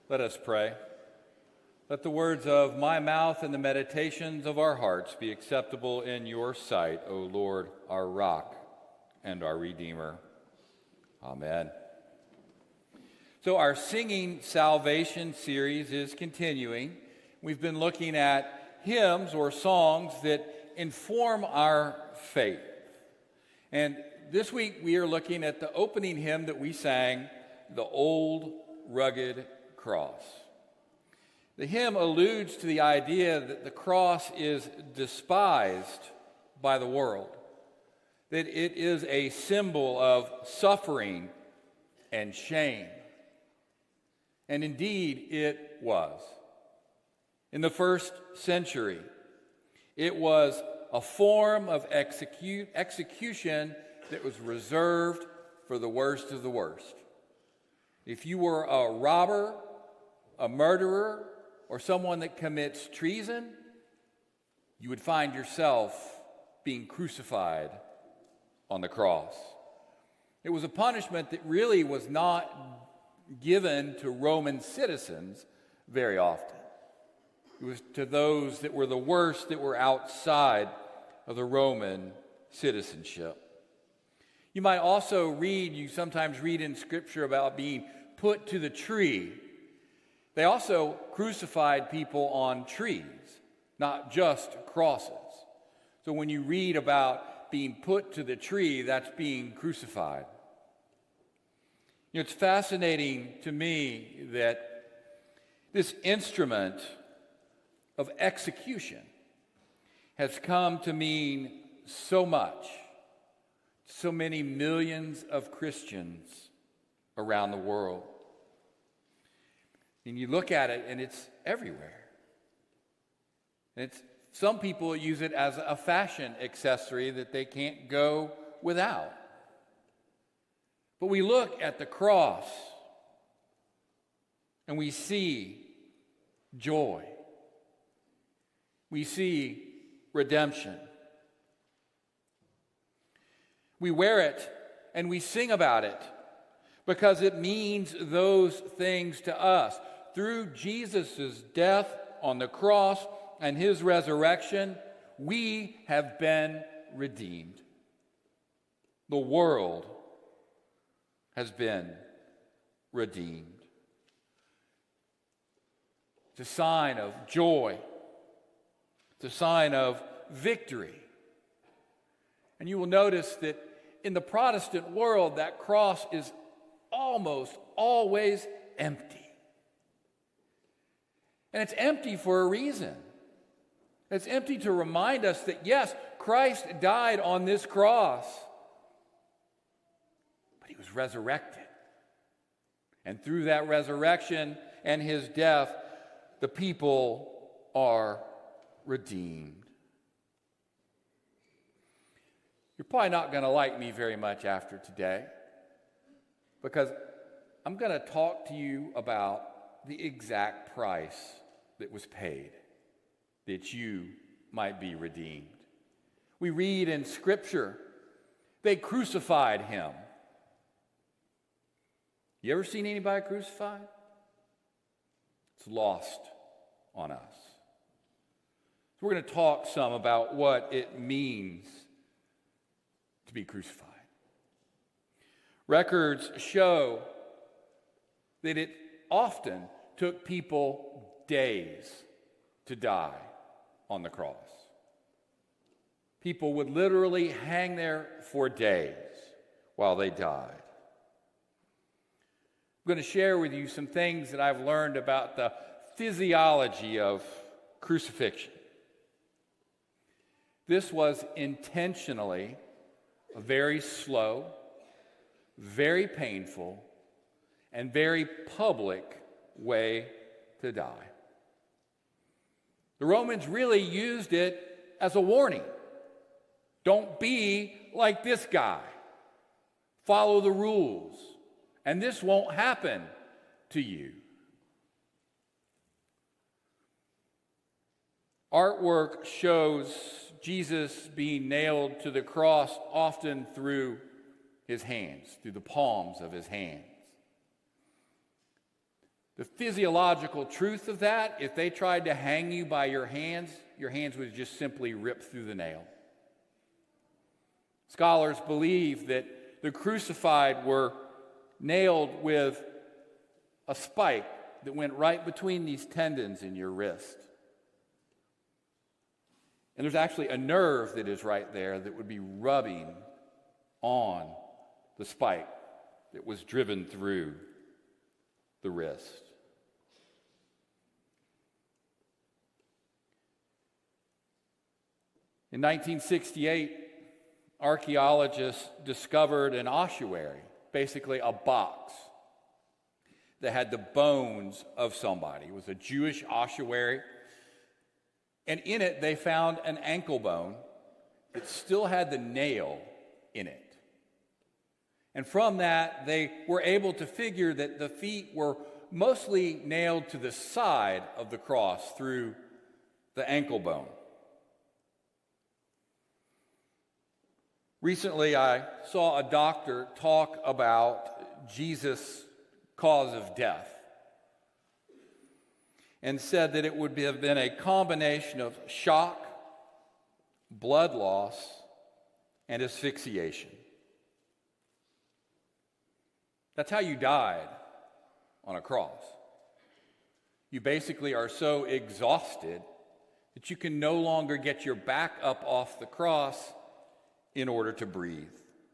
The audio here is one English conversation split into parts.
Let us pray. Let the words of my mouth and the meditations of our hearts be acceptable in your sight, O Lord, our rock and our Redeemer. Amen. So our Singing Salvation series is continuing. We've been looking at hymns or songs that inform our faith. And this week we are looking at the opening hymn that we sang, "The Old Rugged Cross." The hymn alludes to the idea that the cross is despised by the world, that it is a symbol of suffering and shame. And indeed, it was. In the first century, it was a form of execution that was reserved for the worst of the worst. If you were a robber, a murderer, or someone that commits treason, you would find yourself being crucified on the cross. It was a punishment that really was not given to Roman citizens very often. It was to those that were the worst, that were outside of the Roman citizenship. You might also you sometimes read in Scripture about being put to the tree. They also crucified people on trees, not just crosses. So when you read about being put to the tree, that's being crucified. It's fascinating to me that this instrument of execution has come to mean so much, so many millions of Christians around the world. And you look at it, and it's everywhere. And some people use it as a fashion accessory that they can't go without. But we look at the cross, and we see joy. We see redemption. We wear it, and we sing about it, because it means those things to us. Through Jesus' death on the cross and his resurrection, we have been redeemed. The world has been redeemed. It's a sign of joy. It's a sign of victory. And you will notice that in the Protestant world, that cross is almost always empty. And it's empty for a reason. It's empty to remind us that, yes, Christ died on this cross, but he was resurrected. And through that resurrection and his death, the people are redeemed. You're probably not going to like me very much after today, because I'm going to talk to you about the exact price that was paid that you might be redeemed. We read in Scripture, they crucified him. You ever seen anybody crucified? It's lost on us. So we're going to talk some about what it means to be crucified. Records show that it often took people days to die on the cross. People would literally hang there for days while they died. I'm going to share with you some things that I've learned about the physiology of crucifixion. This was intentionally a very slow, very painful, and very public way to die. The Romans really used it as a warning. Don't be like this guy. Follow the rules, and this won't happen to you. Artwork shows Jesus being nailed to the cross, often through his hands, through the palms of his hands. The physiological truth of that, if they tried to hang you by your hands would just simply rip through the nail. Scholars believe that the crucified were nailed with a spike that went right between these tendons in your wrist. And there's actually a nerve that is right there that would be rubbing on the spike that was driven through the wrist. In 1968, archaeologists discovered an ossuary, basically a box that had the bones of somebody. It was a Jewish ossuary. And in it, they found an ankle bone that still had the nail in it. And from that, they were able to figure that the feet were mostly nailed to the side of the cross through the ankle bone. Recently, I saw a doctor talk about Jesus' cause of death and said that it would have been a combination of shock, blood loss, and asphyxiation. That's how you died on a cross. You basically are so exhausted that you can no longer get your back up off the cross in order to breathe.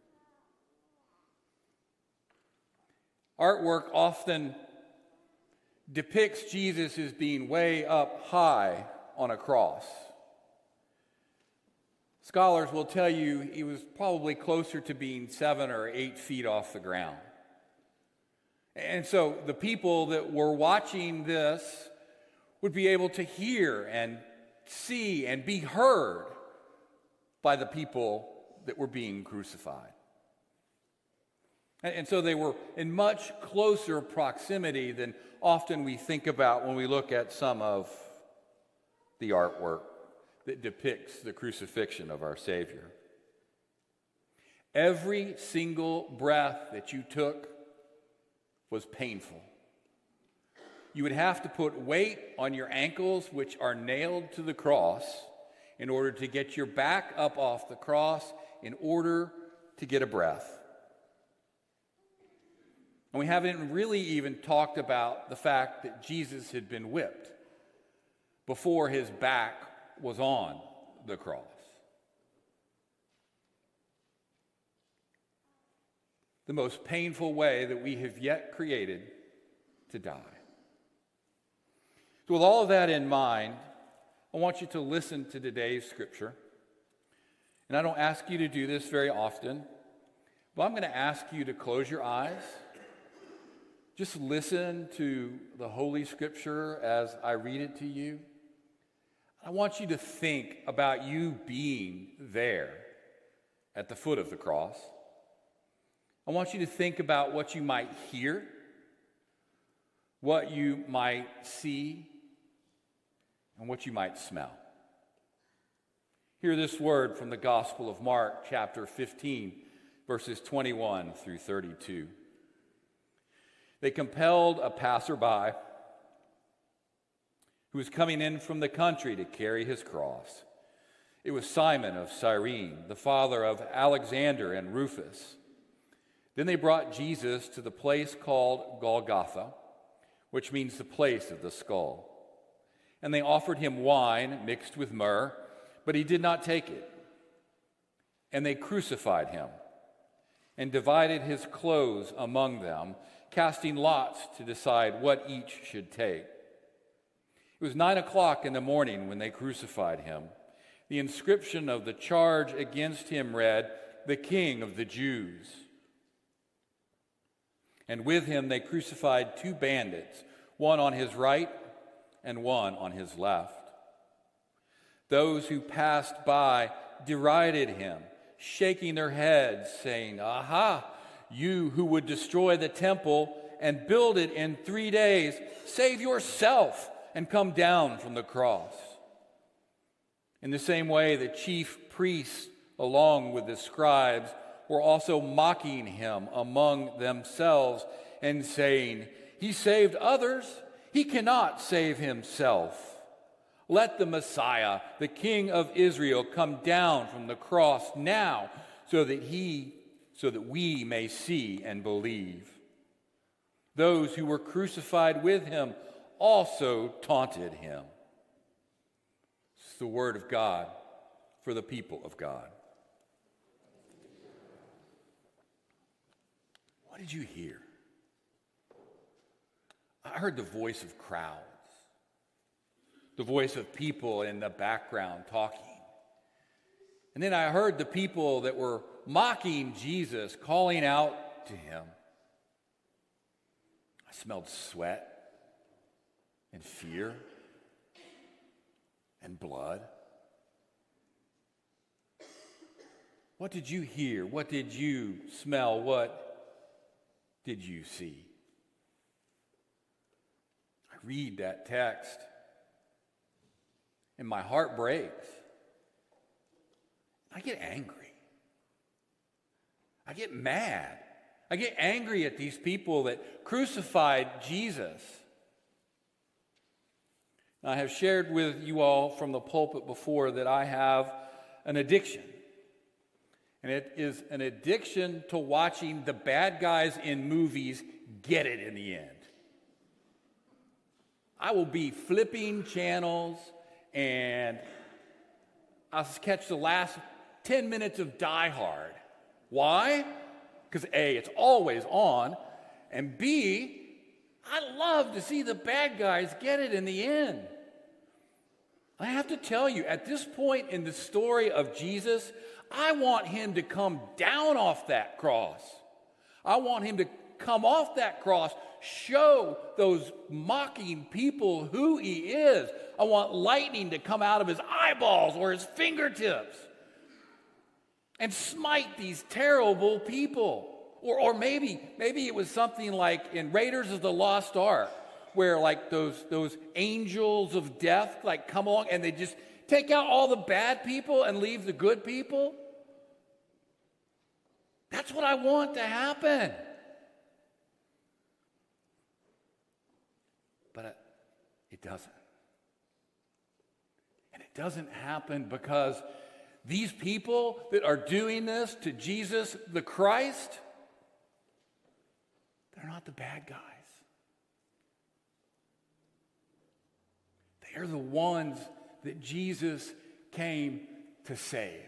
Artwork often depicts Jesus as being way up high on a cross. Scholars will tell you he was probably closer to being 7 or 8 feet off the ground. And so the people that were watching this would be able to hear and see and be heard by the people that were being crucified. And so they were in much closer proximity than often we think about when we look at some of the artwork that depicts the crucifixion of our Savior. Every single breath that you took was painful. You would have to put weight on your ankles, which are nailed to the cross, in order to get your back up off the cross, in order to get a breath. And we haven't really even talked about the fact that Jesus had been whipped before his back was on the cross. The most painful way that we have yet created to die. So with all of that in mind, I want you to listen to today's scripture. And I don't ask you to do this very often, but I'm going to ask you to close your eyes. Just listen to the Holy Scripture as I read it to you. I want you to think about you being there at the foot of the cross. I want you to think about what you might hear, what you might see, and what you might smell. Hear this word from the Gospel of Mark, chapter 15, verses 21 through 32. They compelled a passerby who was coming in from the country to carry his cross. It was Simon of Cyrene, the father of Alexander and Rufus. Then they brought Jesus to the place called Golgotha, which means the place of the skull. And they offered him wine mixed with myrrh, but he did not take it. And they crucified him and divided his clothes among them, casting lots to decide what each should take. It was 9 o'clock in the morning when they crucified him. The inscription of the charge against him read, "The King of the Jews." And with him they crucified 2 bandits, one on his right and one on his left. Those who passed by derided him, shaking their heads, saying, "Aha, you who would destroy the temple and build it in 3 days, save yourself and come down from the cross." In the same way, the chief priests, along with the scribes, were also mocking him among themselves and saying, He saved others. He cannot save himself. Let the Messiah, the King of Israel, come down from the cross now so that we may see and believe. Those who were crucified with him also taunted him. It's the word of God for the people of God. What did you hear? I heard the voice of crowds, the voice of people in the background talking. And then I heard the people that were mocking Jesus calling out to him. I smelled sweat and fear and blood. What did you hear? What did you smell? What did you see? I read that text and my heart breaks. I get angry. I get mad. I get angry at these people that crucified Jesus. I have shared with you all from the pulpit before that I have an addiction. And it is an addiction to watching the bad guys in movies get it in the end. I will be flipping channels and I'll catch the last 10 minutes of Die Hard. Why? Because A, it's always on, and B, I love to see the bad guys get it in the end. I have to tell you, at this point in the story of Jesus, I want him to come down off that cross. I want him to come off that cross, show those mocking people who he is. I want lightning to come out of his eyeballs or his fingertips and smite these terrible people. Or maybe it was something like in Raiders of the Lost Ark, where like those angels of death like come along and they just take out all the bad people and leave the good people. That's what I want to happen. But it doesn't. And it doesn't happen because these people that are doing this to Jesus the Christ, they're not the bad guys. They're the ones that Jesus came to save.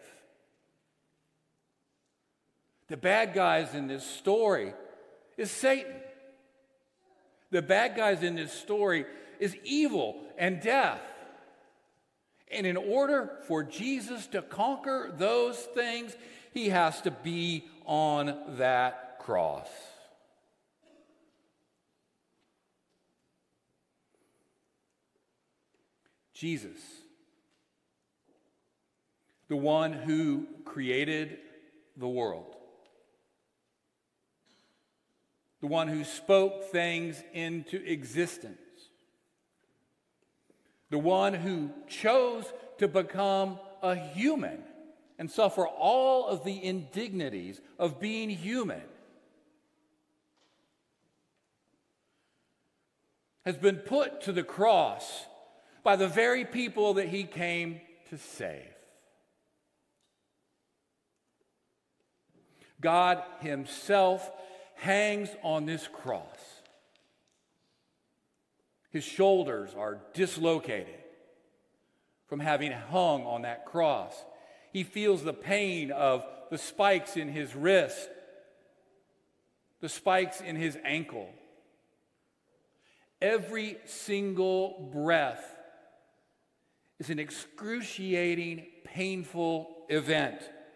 The bad guys in this story is Satan. The bad guys in this story is evil and death. And in order for Jesus to conquer those things, he has to be on that cross. Jesus, the one who created the world, the one who spoke things into existence, the one who chose to become a human and suffer all of the indignities of being human, has been put to the cross by the very people that he came to save. God himself hangs on this cross. His shoulders are dislocated from having hung on that cross. He feels the pain of the spikes in his wrist, the spikes in his ankle. Every single breath is an excruciating, painful event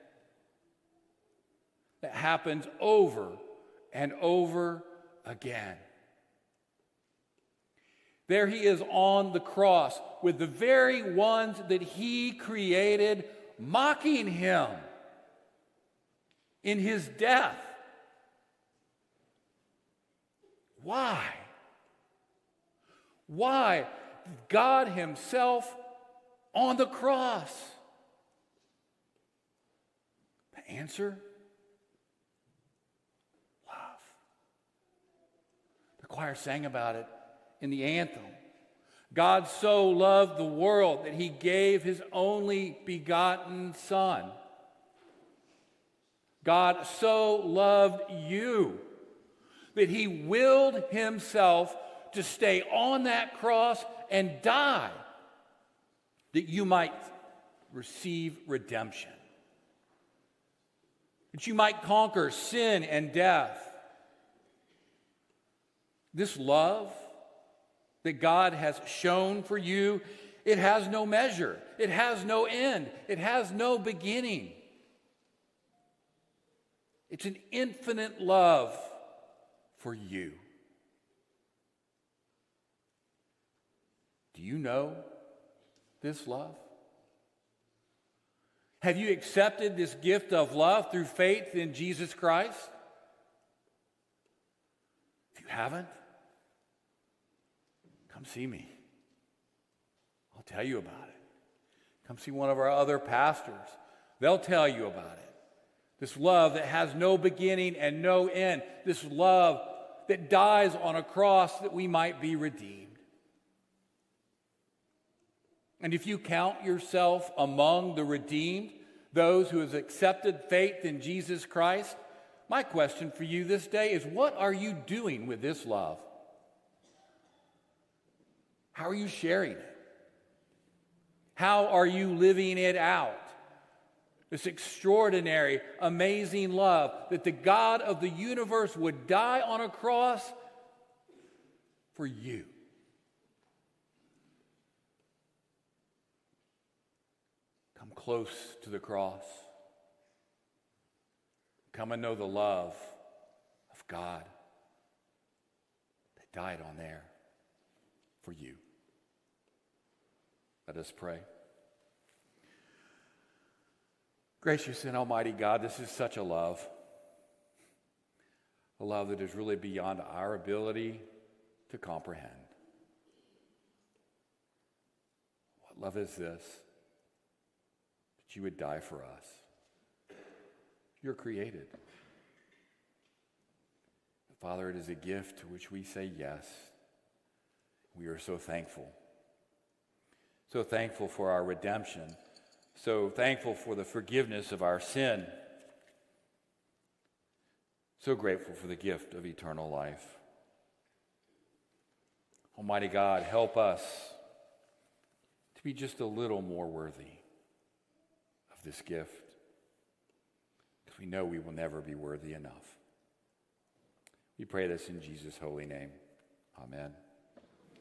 that happens over and over again. There he is on the cross with the very ones that he created mocking him in his death. Why? Why? God himself on the cross. The answer? Love. The choir sang about it in the anthem. God so loved the world that he gave his only begotten Son. God so loved you that he willed himself to stay on that cross and die that you might receive redemption, that you might conquer sin and death. This love that God has shown for you, it has no measure, it has no end, it has no beginning. It's an infinite love for you. Do you know this love? Have you accepted this gift of love through faith in Jesus Christ? If you haven't, come see me. I'll tell you about it. Come see one of our other pastors. They'll tell you about it. This love that has no beginning and no end. This love that dies on a cross that we might be redeemed. And if you count yourself among the redeemed, those who have accepted faith in Jesus Christ, my question for you this day is, what are you doing with this love? How are you sharing it? How are you living it out? This extraordinary, amazing love that the God of the universe would die on a cross for you. Come close to the cross. Come and know the love of God that died on there for you. Let us pray. Gracious and almighty God, this is such a love that is really beyond our ability to comprehend. What love is this? That you would die for us. You're created. Father, it is a gift to which we say yes. We are so thankful. So thankful for our redemption. So thankful for the forgiveness of our sin. So grateful for the gift of eternal life. Almighty God, help us to be just a little more worthy of this gift, because we know we will never be worthy enough. We pray this in Jesus' holy name. Amen.